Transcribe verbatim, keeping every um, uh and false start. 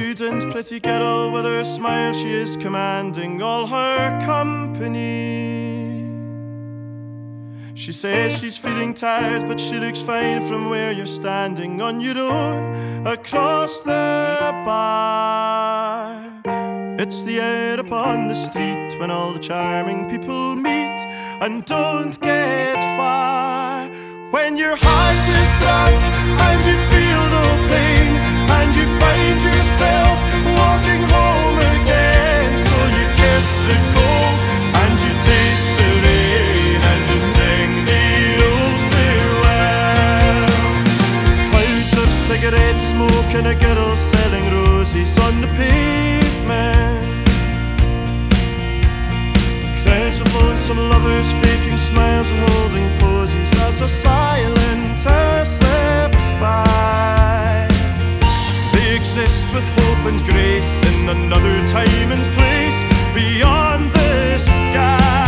Proud and pretty girl, with her smile she is commanding all her company. She says she's feeling tired, but she looks fine from where you're standing on your own across the bar. It's the air upon the street when all the charming people meet and don't get far. When your heart is drunk and you feel no pain, and you find yourself walking home again, so you kiss the cold and you taste the rain and you sing the old farewell. Clouds of cigarette smoke and a girl selling roses on the pavement. Crowds of lonesome lovers faking smiles and holding poses as a silenter slips by. They exist with hope and grace in another time and place beyond the sky.